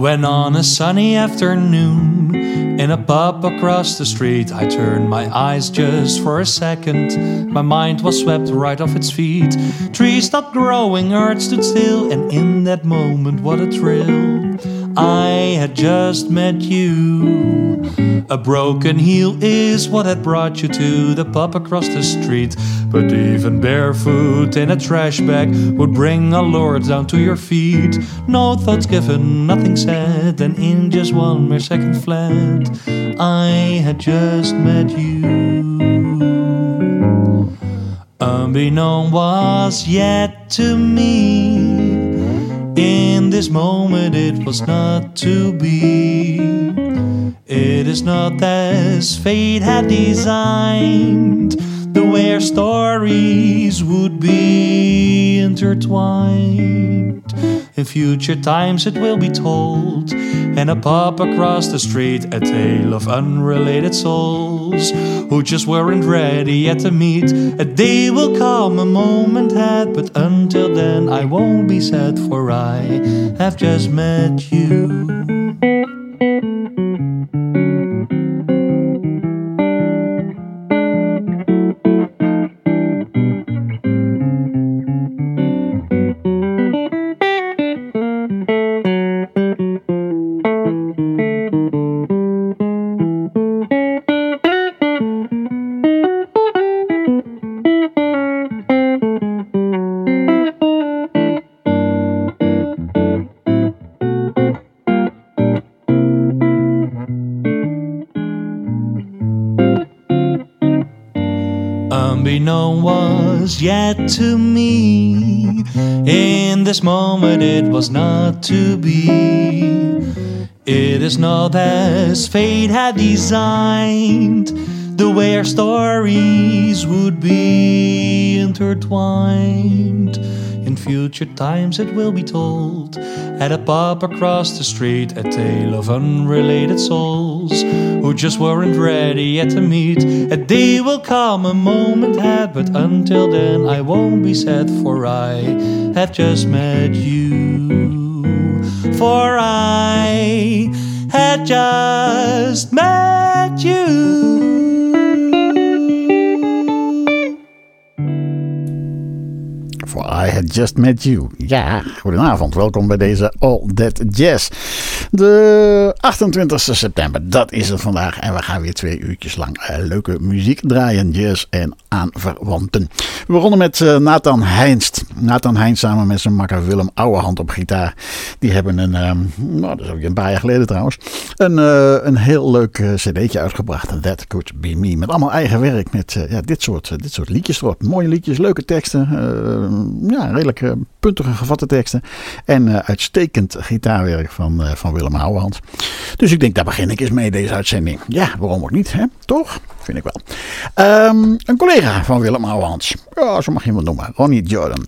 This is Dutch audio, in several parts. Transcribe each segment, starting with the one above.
When on a sunny afternoon, in a pub across the street, I turned my eyes just for a second. My mind was swept right off its feet. Trees stopped growing, earth stood still, and in that moment, what a thrill. I had just met you. A broken heel is what had brought you to the pub across the street. But even barefoot in a trash bag would bring a lord down to your feet. No thoughts given, nothing said, and in just 1 mere second fled. I had just met you. Unbeknown was yet to me. In this moment it was not to be. It is not as fate had designed, the way our stories would be intertwined. In future times it will be told, in a pub across the street, a tale of unrelated souls who just weren't ready yet to meet. A day will come, a moment had, but until then I won't be sad, for I have just met you. Unbeknown was yet to me. In this moment it was not to be. It is not as fate had designed, the way our stories would be intertwined. In future times it will be told, at a pub across the street, a tale of unrelated souls who just weren't ready yet to meet. A day will come, a moment had, but until then I won't be sad, for I have just met you. For I had just met you. I Had Just Met You. Ja, goedenavond. Welkom bij deze All That Jazz. De 28 september, dat is het vandaag. En we gaan weer 2 uurtjes lang leuke muziek draaien. Jazz en aanverwanten. We begonnen met Nathan Heinst. Nathan Heinst samen met zijn makker Willem Ouwehand op gitaar. Die hebben dat is ook een paar jaar geleden trouwens, een heel leuk cd'tje uitgebracht. That Could Be Me. Met allemaal eigen werk. Met dit soort liedjes erop. Mooie liedjes, leuke teksten. Redelijk puntige gevatte teksten. En uitstekend gitaarwerk van Willem Ouwehand. Dus ik denk, daar begin ik eens mee deze uitzending. Ja, waarom ook niet, hè? Toch? Vind ik wel. Een collega van Willem Ouwehand. Ja, zo mag je hem noemen. Ronnie Jordan.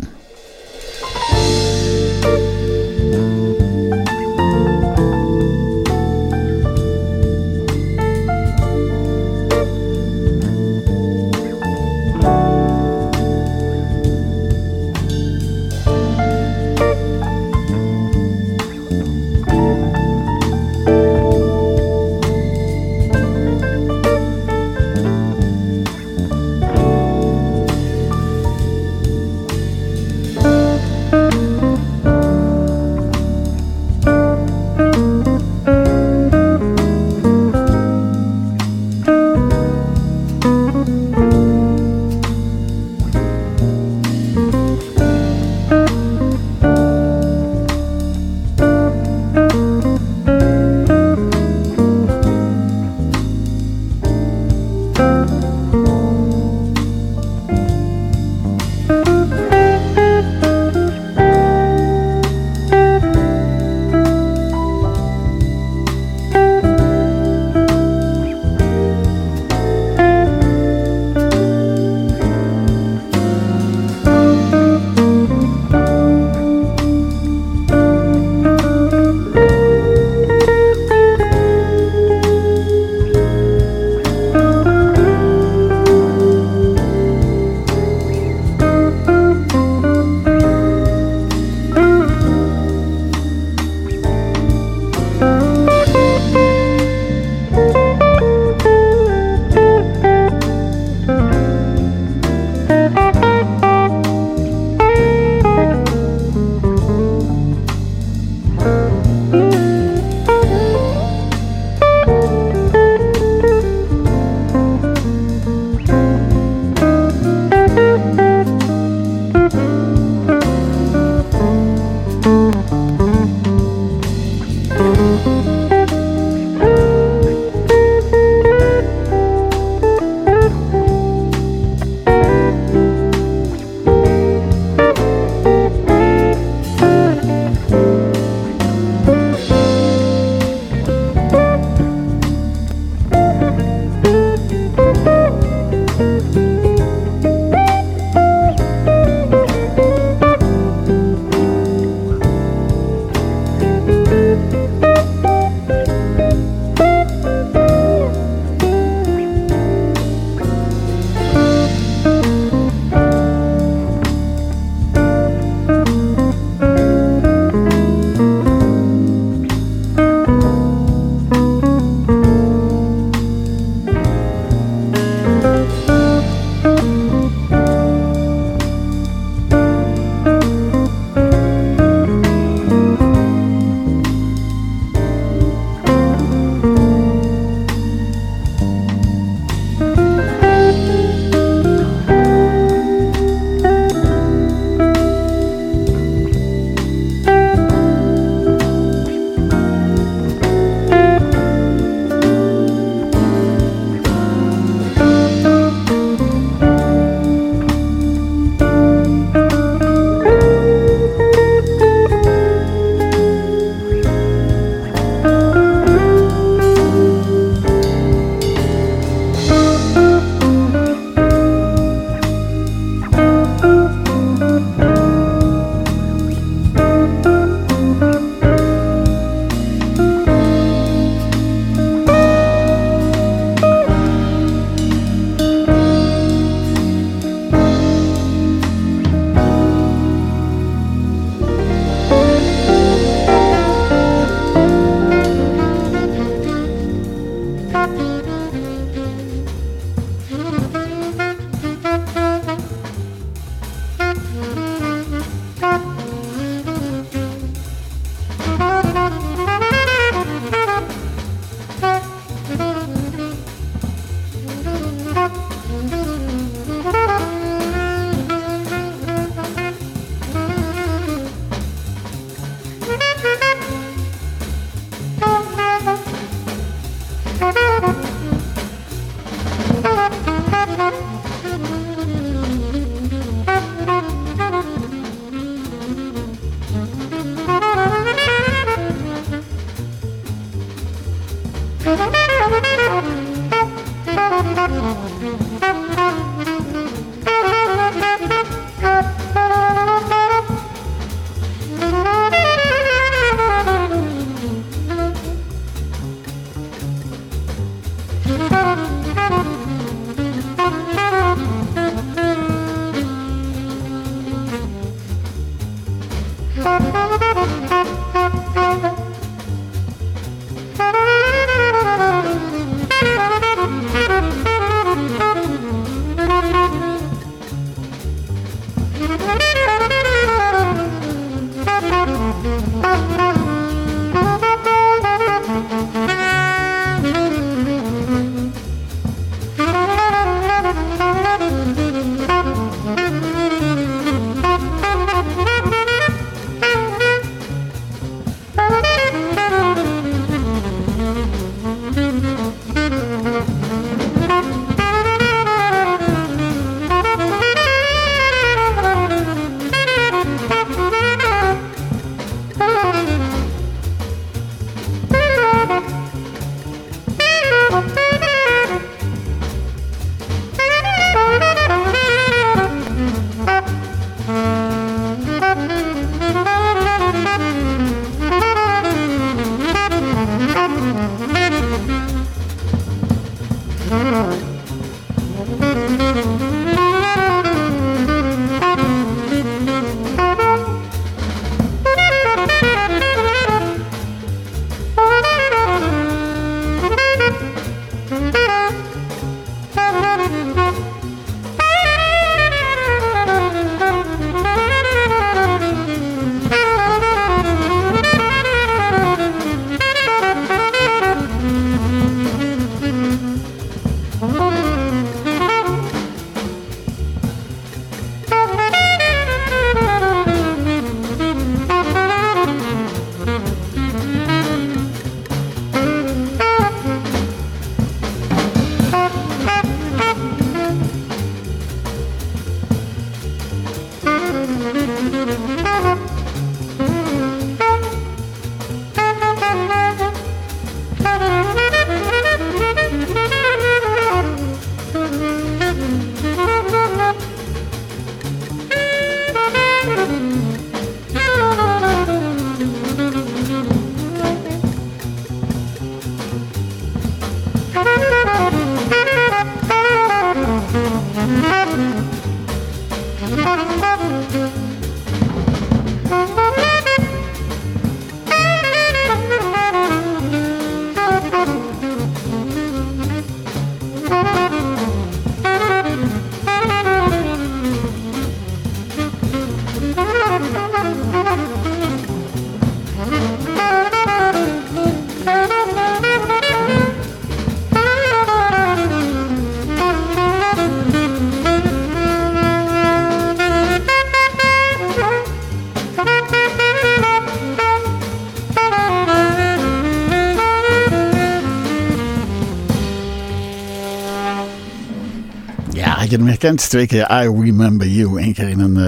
Je hem herkent, 2 keer I Remember You. 1 keer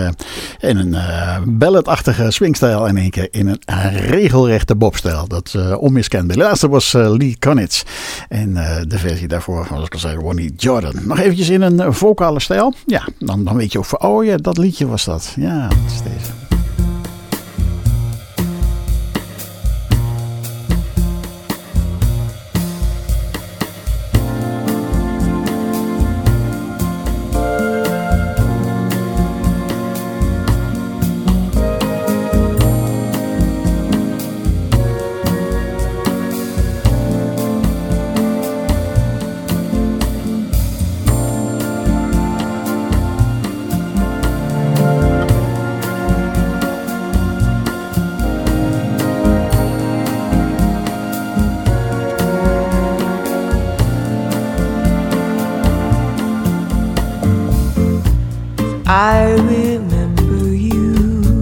in een balladachtige swingstijl en 1 keer in een regelrechte bobstijl. Dat onmiskenbaar. De laatste was Lee Konitz. En de versie daarvoor, zoals ik al zei, Ronnie Jordan. Nog eventjes in een vocale stijl. Ja, dan weet je ook van, oh ja, dat liedje was dat. Ja, dat is deze. I remember you.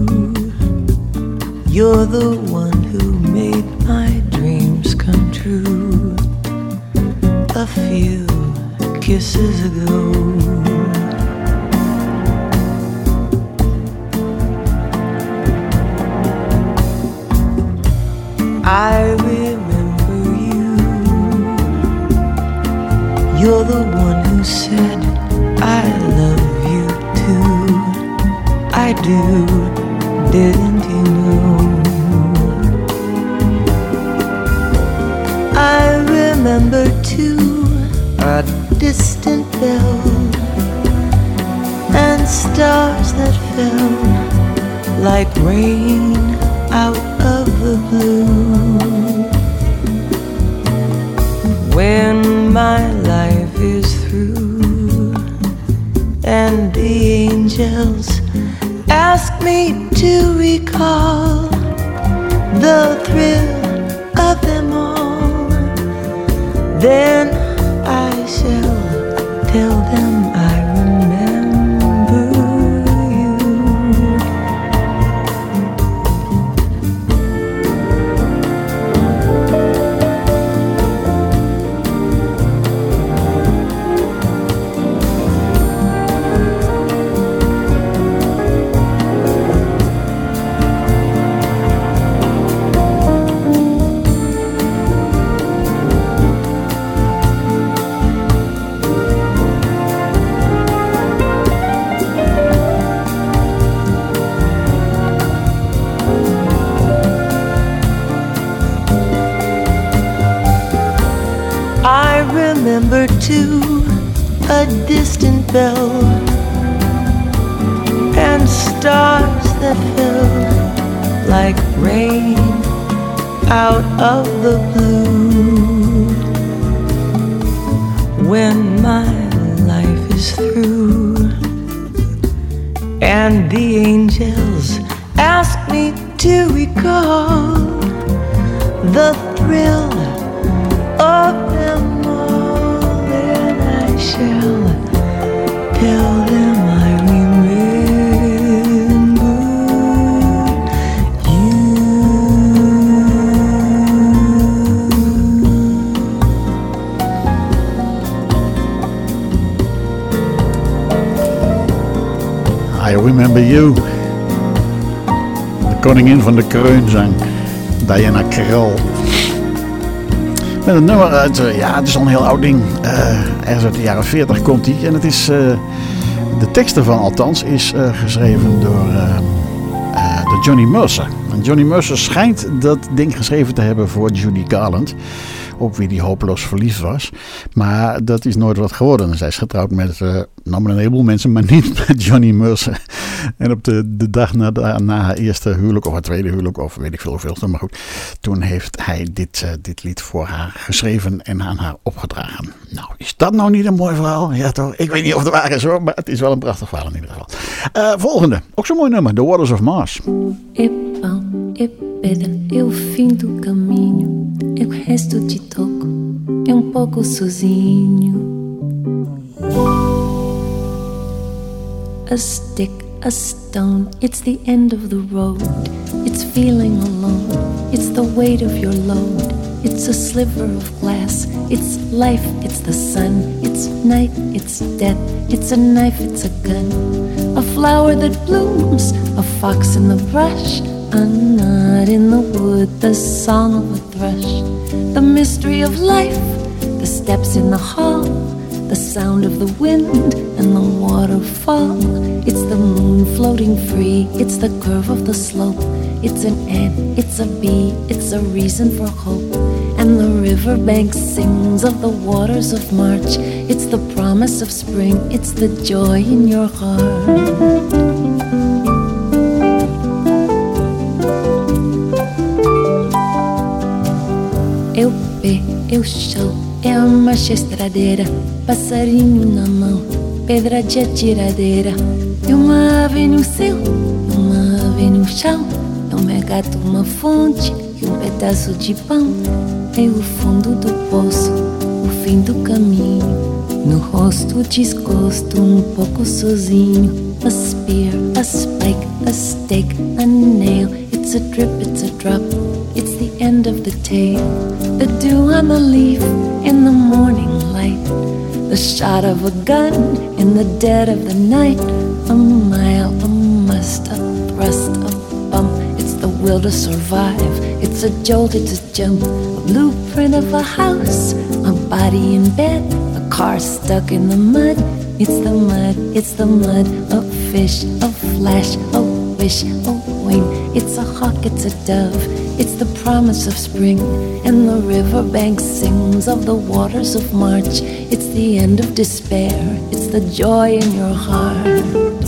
You're the one who made my dreams come true. A few kisses ago, I remember you. You're the one who said I love you too. I do, didn't you know? I remember too a distant bell and stars that fell like rain out of the blue. When my life is through and the angels ask me to recall the thrill of them all, then I shall tell them I remember you. I remember too a distant bell, and stars that fell like rain out of the blue. When my life is through and the angels ask me to recall the thrill of them all, then I shall tell them I remember you. I remember you. De koningin van de kreunzang, Diana Krall. Met een nummer uit, ja, het is al een heel oud ding. Ergens uit de jaren 40 komt die. En het is, de tekst ervan althans, is geschreven door Johnny Mercer. En Johnny Mercer schijnt dat ding geschreven te hebben voor Judy Garland, op wie die hopeloos verliefd was. Maar dat is nooit wat geworden. Zij is getrouwd met een heleboel mensen, maar niet met Johnny Mercer. En op de dag na haar eerste huwelijk, of haar tweede huwelijk, of weet ik veel hoeveel, maar goed, toen heeft hij dit lied voor haar geschreven en aan haar opgedragen. Nou, is dat nou niet een mooi verhaal? Ja toch? Ik weet niet of het waar is hoor, maar het is wel een prachtig verhaal in ieder geval. Volgende, ook zo'n mooi nummer, The Waters of Mars. É pão, é pedra, é o fim do caminho, é o resto de toco, é pouco sozinho. A stick, a stone, it's the end of the road. It's feeling alone, it's the weight of your load. It's a sliver of glass, it's life, it's the sun. It's night, it's death, it's a knife, it's a gun. A flower that blooms, a fox in the brush, a knot in the wood, the song of a thrush. The mystery of life, the steps in the hall, the sound of the wind and the waterfall. It's the moon floating free, it's the curve of the slope. It's an ant, it's a bee, it's a reason for hope. And the riverbank sings of the waters of March. It's the promise of spring, it's the joy in your heart. É o pé, é o chão, é a marcha estradeira, passarinho na mão, pedra de atiradeira. É uma ave no céu, é uma ave no chão, é um gato, uma fonte e pedaço de pão. É o fundo do poço, o fim do caminho, no rosto desgosto, pouco sozinho. A spear, a spike, a stake, a nail. It's a drip, it's a drop, it's the end of the tale. The dew on the leaf in the morning light, the shot of a gun in the dead of the night. A mile, a must, a thrust, a bump. It's the will to survive, it's a jolt, it's a jump. A blueprint of a house, a body in bed, a car stuck in the mud. It's the mud, it's the mud. A fish, a flash, a wish, a wing. It's a hawk, it's a dove, it's the promise of spring. And the riverbank sings of the waters of March. It's the end of despair, it's the joy in your heart.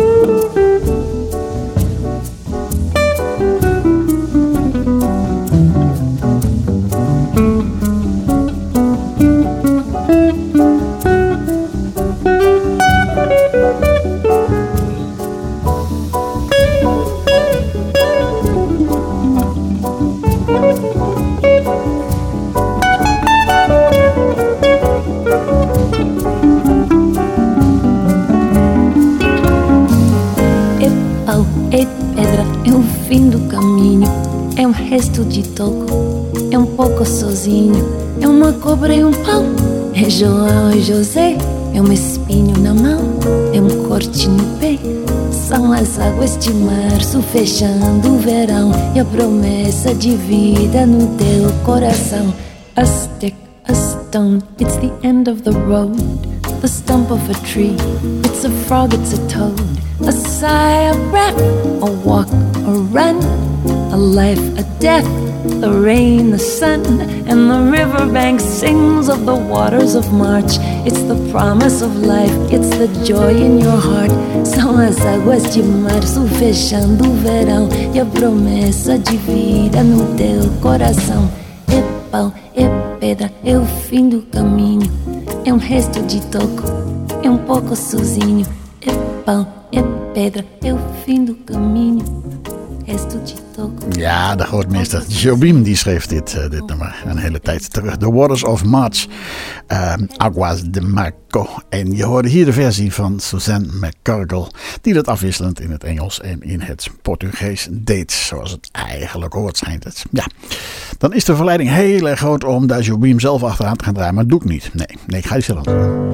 Resto de toco, é pouco sozinho. É uma cobra e pão, é João e José. É espinho na mão, é corte no pé. São as águas de março fechando o verão. E a promessa de vida no teu coração. A stick, a stone, it's the end of the road. The stump of a tree, it's a frog, it's a toad. A sigh, a breath, a walk, a run. A life, a death, the rain, the sun, and the riverbank sings of the waters of March. It's the promise of life, it's the joy in your heart. São as águas de março fechando o verão e a promessa de vida no teu coração. É pau, é pedra, é o fim do caminho, é resto de toco, é pouco sozinho. É pau, é pedra, é o fim do caminho. Ja, de grootmeester Jobim die schreef dit nummer een hele tijd terug. The Waters of March, Aguas de Marco. En je hoorde hier de versie van Suzanne McCargle, die dat afwisselend in het Engels en in het Portugees deed. Zoals het eigenlijk hoort, schijnt het. Ja, dan is de verleiding heel erg groot om daar Jobim zelf achteraan te gaan draaien, maar dat doe ik niet. Nee, ik ga je zelf doen.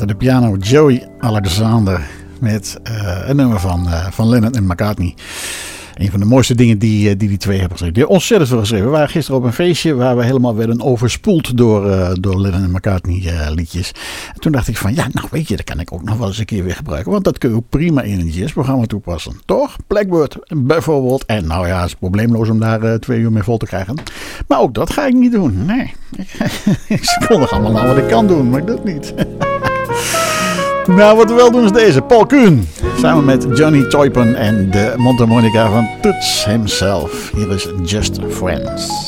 achter de piano Joey Alexander met een nummer van Lennon en McCartney. Een van de mooiste dingen die twee hebben geschreven. Die ontzettend veel geschreven. We waren gisteren op een feestje waar we helemaal werden overspoeld door Lennon en McCartney liedjes. En toen dacht ik van, ja, nou weet je, dat kan ik ook nog wel eens een keer weer gebruiken. Want dat kun je ook prima in een jazzprogramma toepassen. Toch? Blackbird bijvoorbeeld. En nou ja, het is probleemloos om daar 2 uur mee vol te krijgen. Maar ook dat ga ik niet doen. Nee. Ik kon nog allemaal aan wat ik kan doen, maar ik doe het niet. Nou, wat we wel doen is deze. Paul Kuhn. Samen met Johnny Toypen en de mondharmonica van Toots himself. Hier is Just Friends.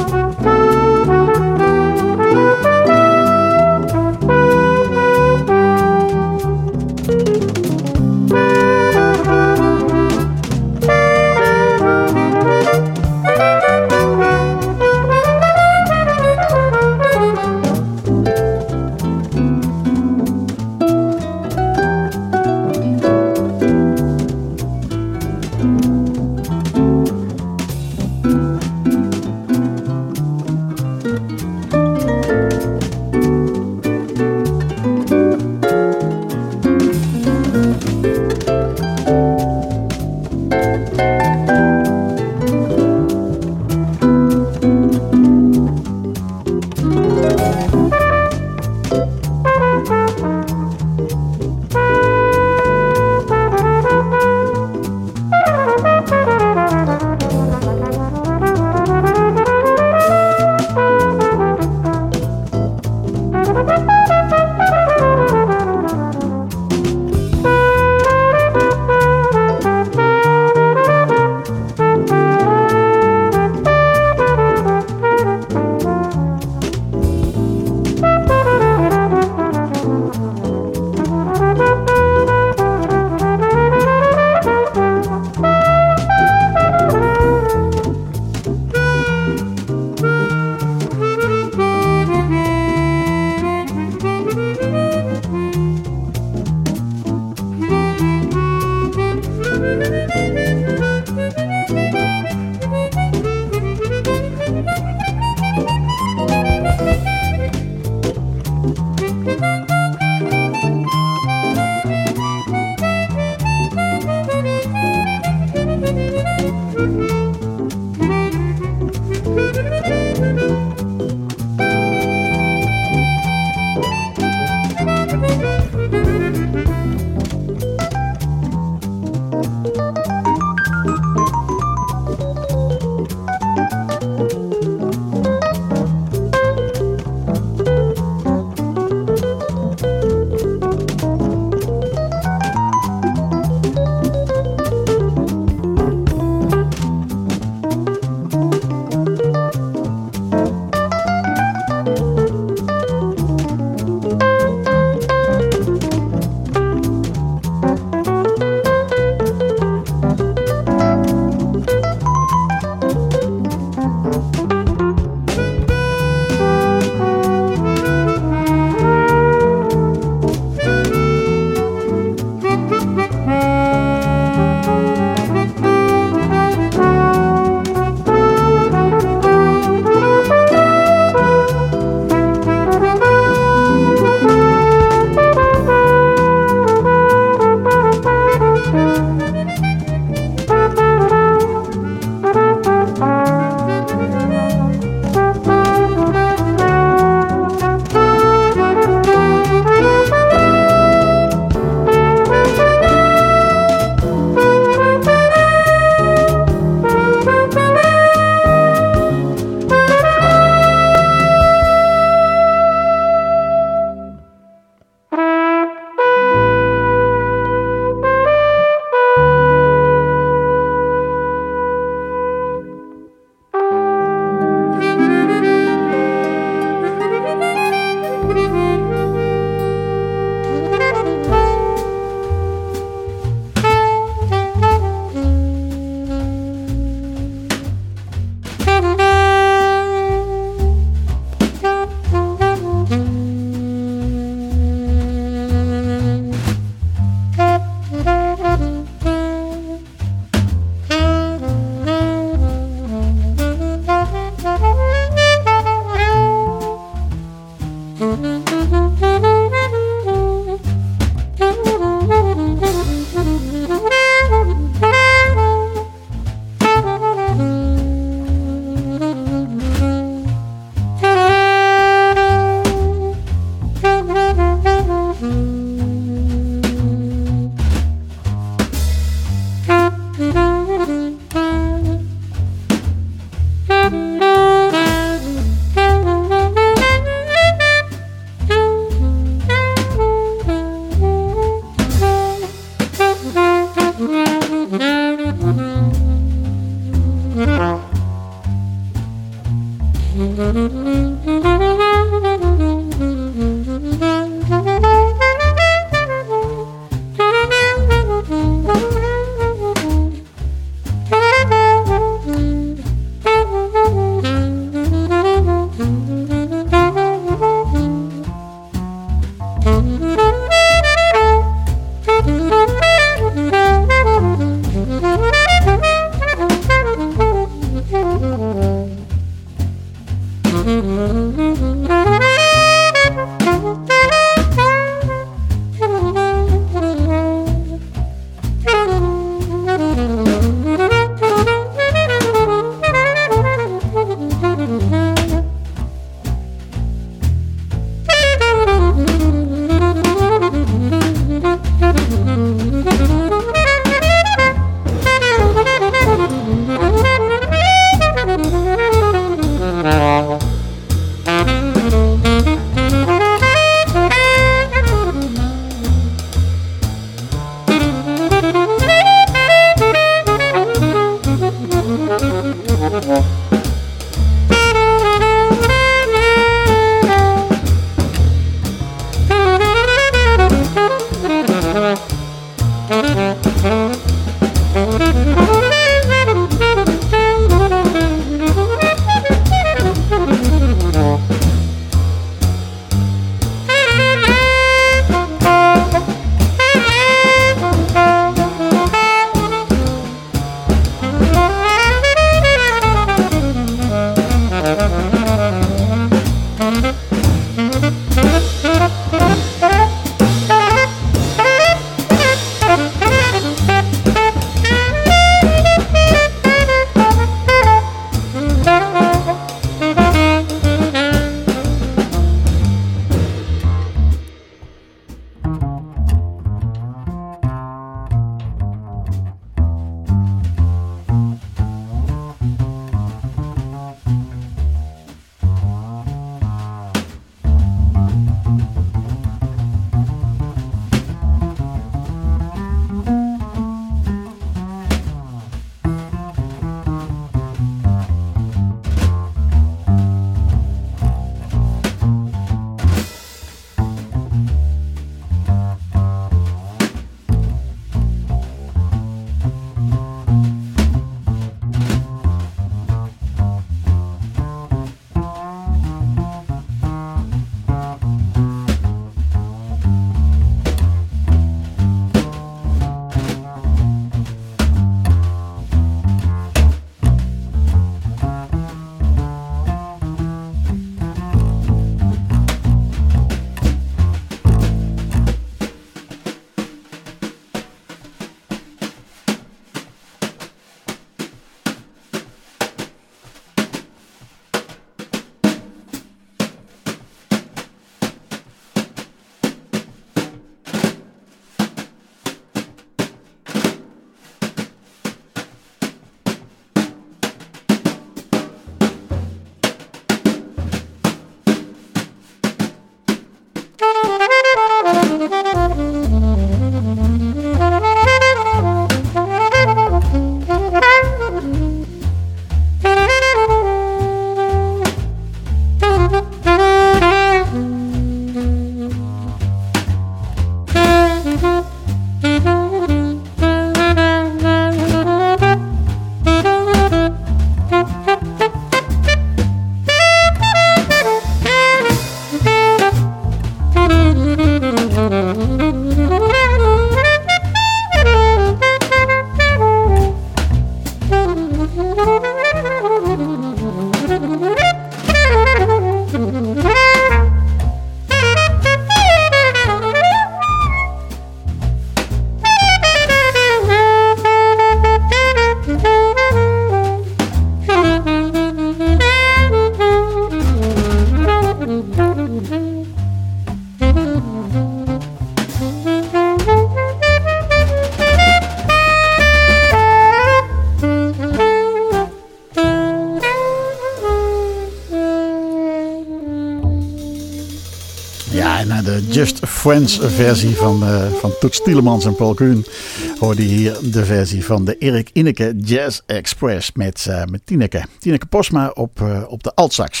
De Just Friends versie van Toets Tielemans en Paul Kuhn hoorde hier de versie van de Erik Ineke Jazz Express met Tineke Posma op de altsax.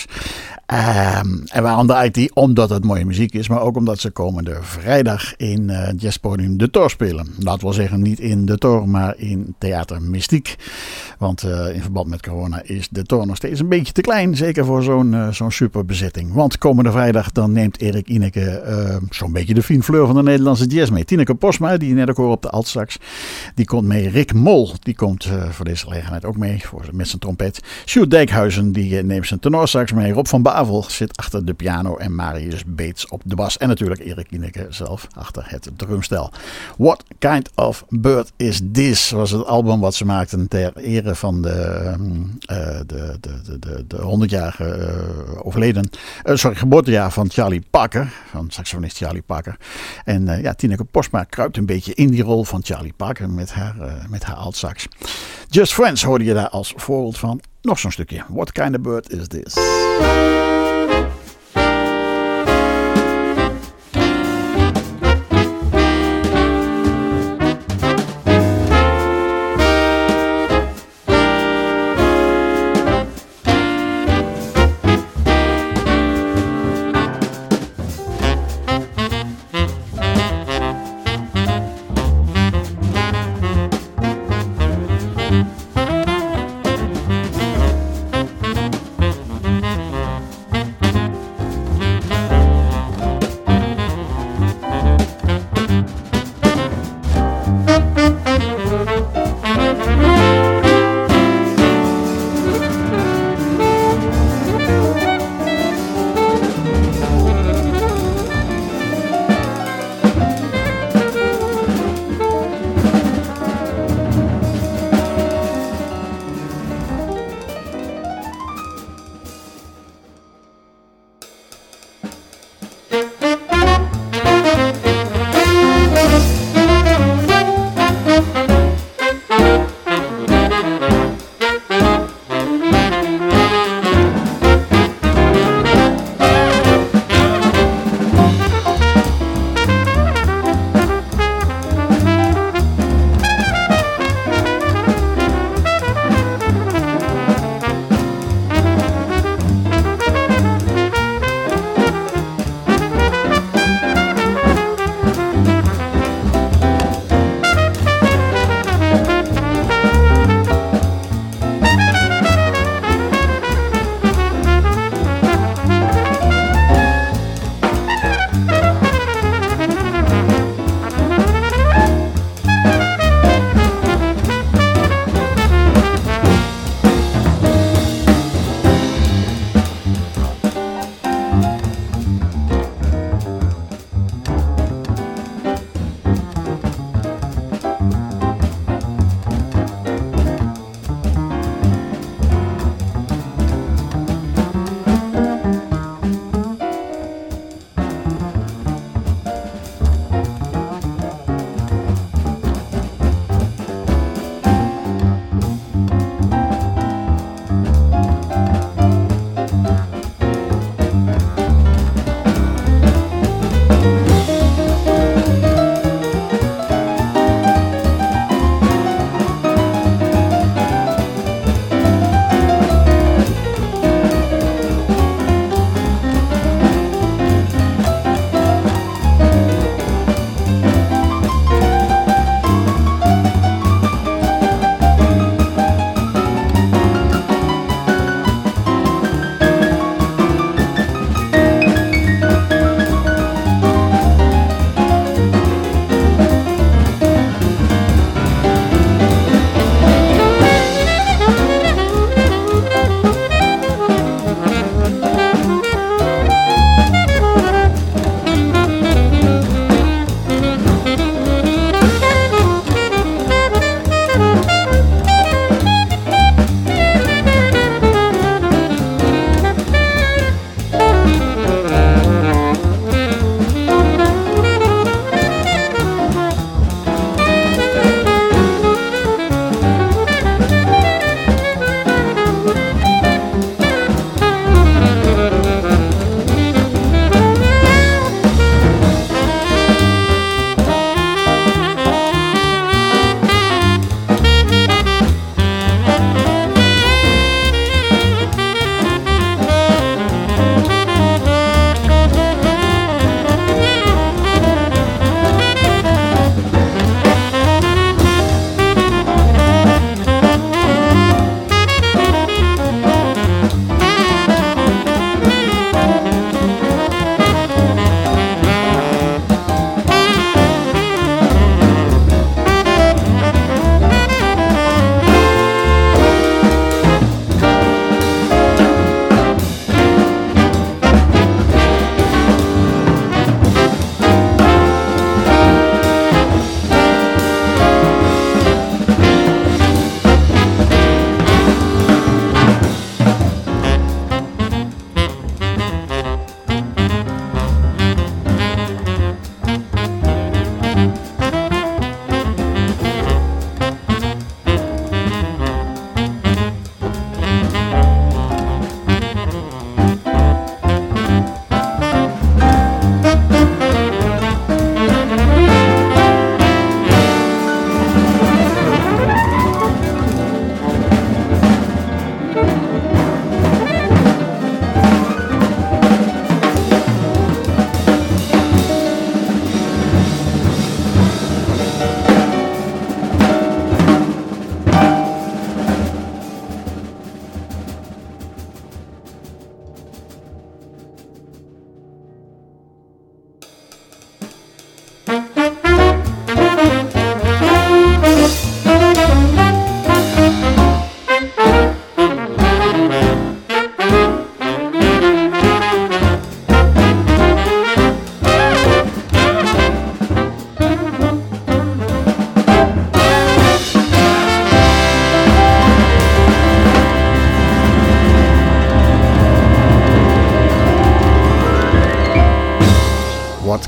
En waarom draait die? Omdat het mooie muziek is, maar ook omdat ze komende vrijdag in Jazzpodium De Tor spelen. Dat wil zeggen niet in De Tor, maar in Theater Mystiek. Want in verband met corona is De Tor nog steeds een beetje te klein. Zeker voor zo'n superbezetting. Want komende vrijdag dan neemt Erik Ineke zo'n beetje de fine fleur van de Nederlandse jazz mee. Tineke Posma, die je net ook hoorde op de altsax, die komt mee. Rick Mol, die komt voor deze gelegenheid ook mee met zijn trompet. Sjoerd Dijkhuizen, die neemt zijn tenorsax mee. Rob van Bavel zit achter de piano en Marius Beets op de bas. En natuurlijk Erik Ineke zelf achter het drumstel. What Kind of Bird Is This was het album wat ze maakten ter ere van de 100-jarige geboortejaar van Charlie Parker, van saxofonist Charlie Parker. En Tineke Posma kruipt een beetje in die rol van Charlie Parker met haar altsax. Just Friends hoorde je daar als voorbeeld van. Nog zo'n stukje. What Kind of Bird Is This?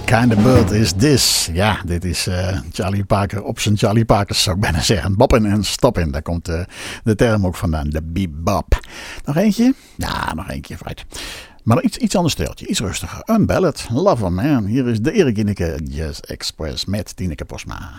kind of bird is this? Ja, dit is Charlie Parker op zijn Charlie Parkers, zou ik bijna zeggen. Boppin' en stoppin', daar komt de term ook vandaan, de bebop. Nog eentje? Ja, nog eentje, vooruit. Maar iets anders steltje, iets rustiger. Een ballad, Lover Man. Hier is de Erik Gineke Jazz Express met Tineke Posma.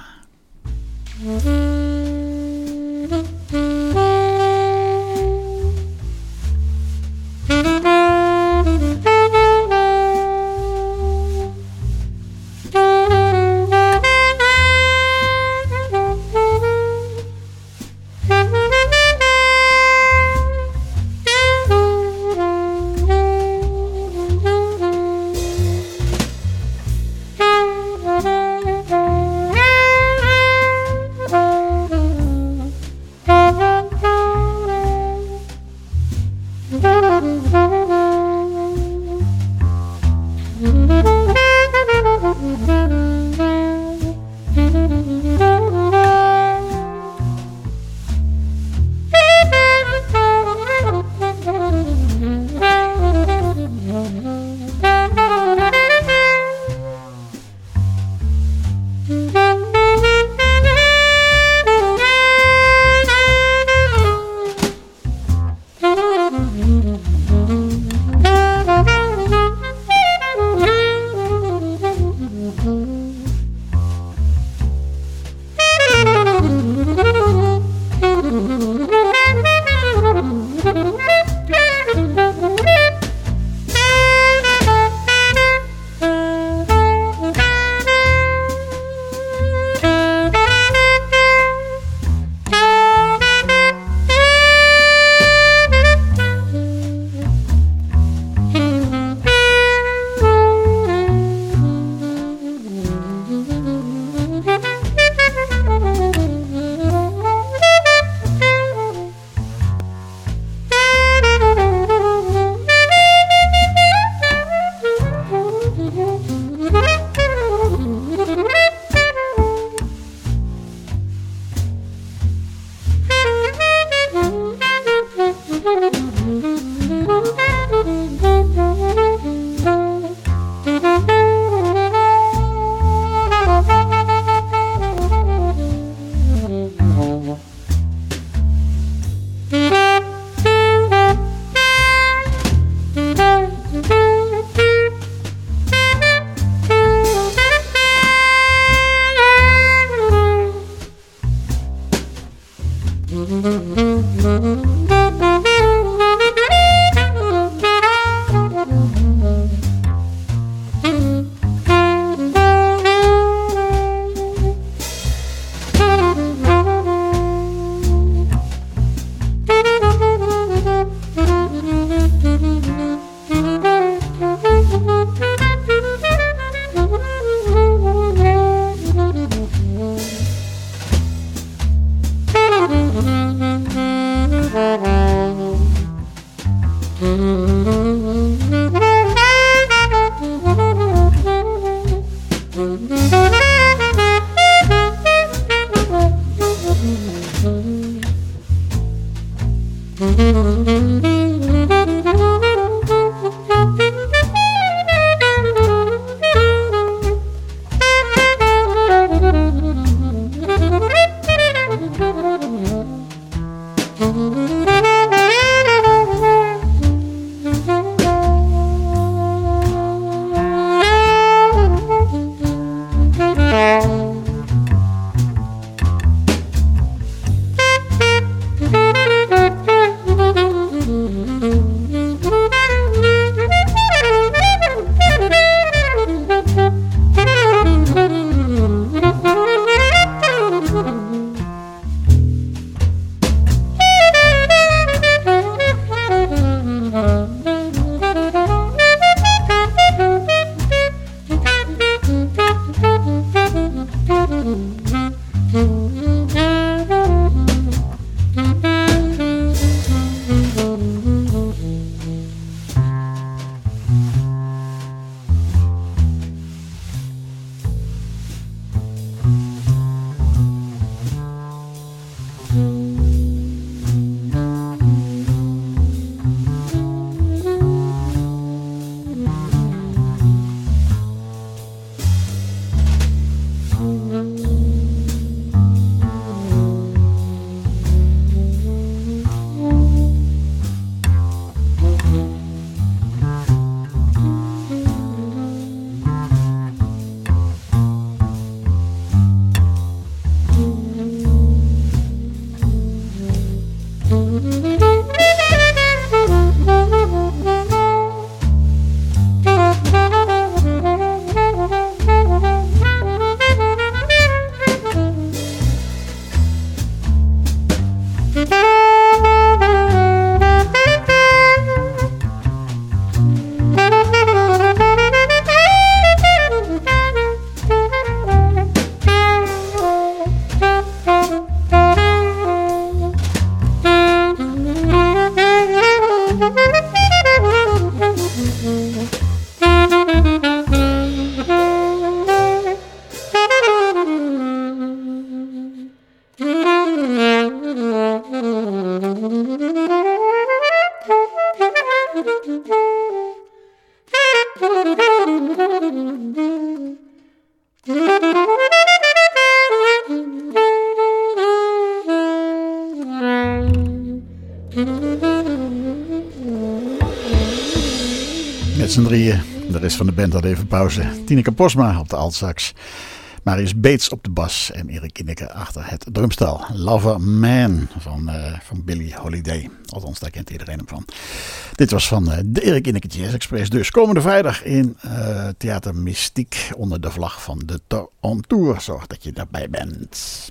met z'n drieën. De rest van de band had even pauze. Tineke Posma op de altsax. Marius Beets op de bas en Erik Inneke achter het drumstel. Lover Man van Billie Holiday. Althans, daar kent iedereen hem van. Dit was van de Erik Inneke Jazz Express. Dus komende vrijdag in Theater Mystiek onder de vlag van de Tour on Tour. Zorg dat je daarbij bent.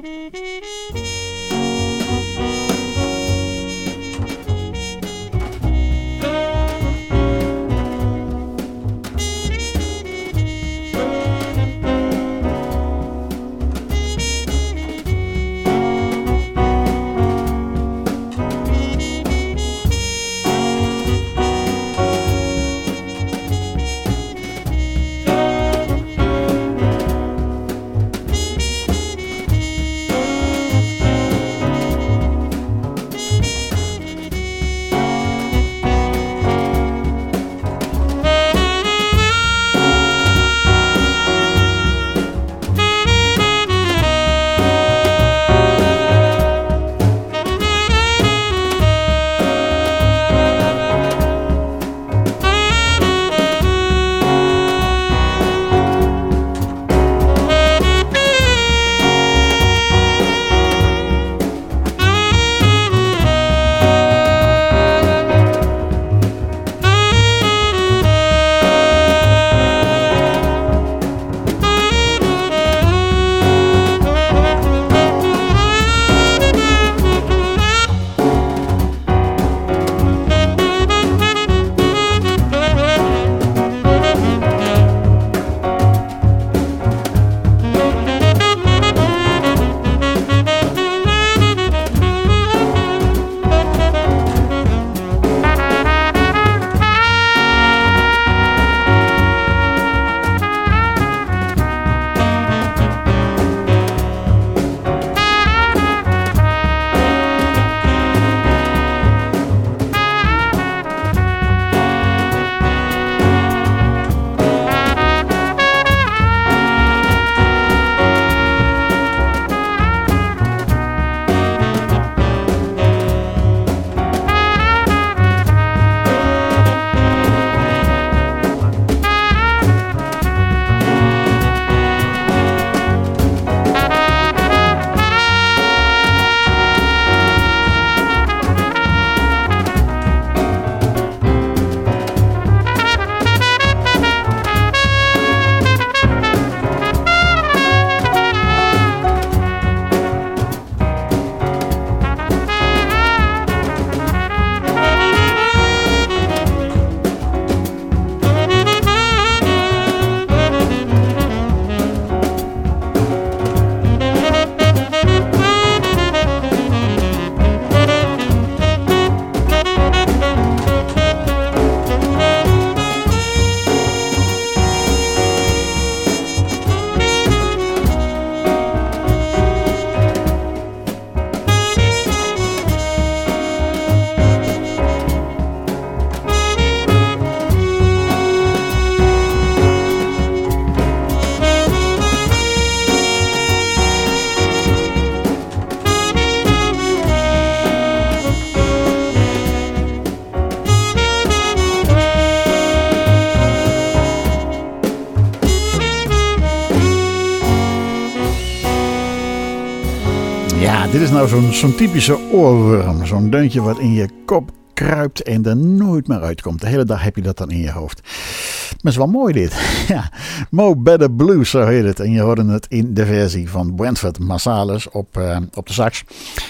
Dit is nou zo'n typische oorworm. Zo'n deuntje wat in je kop kruipt en er nooit meer uitkomt. De hele dag heb je dat dan in je hoofd. Maar het is wel mooi dit. Ja, Mo Better Blues, zo heet het. En je hoorde het in de versie van Branford Marsalis op de sax.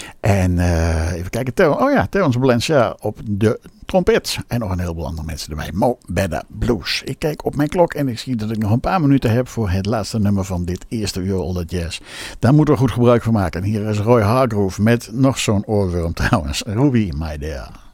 En even kijken, Terrence Blanchard op de trompet. En nog een heleboel andere mensen erbij. Mo Better Blues. Ik kijk op mijn klok en ik zie dat ik nog een paar minuten heb voor het laatste nummer van dit eerste uur All That Jazz. Daar moeten we goed gebruik van maken. En hier is Roy Hargrove met nog zo'n oorworm trouwens. Ruby, my dear.